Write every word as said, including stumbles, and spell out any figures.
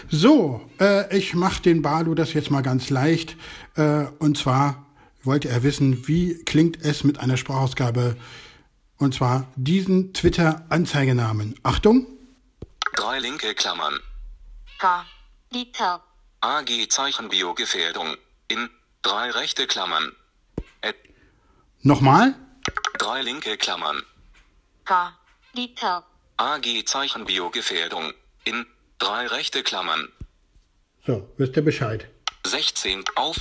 So, äh, ich mache den Balu das jetzt mal ganz leicht. Äh, und zwar wollte er wissen, wie klingt es mit einer Sprachausgabe, und zwar diesen Twitter-Anzeigenamen. Achtung! Drei linke Klammern. Có, đi thở, A G Zeichen Biogefährdung. In. Drei rechte Klammern. At. Nochmal? Drei linke Klammern. có, đi thở. A G Zeichen Biogefährdung. In. Drei rechte Klammern. So, wisst ihr Bescheid. sechzehn. Auf.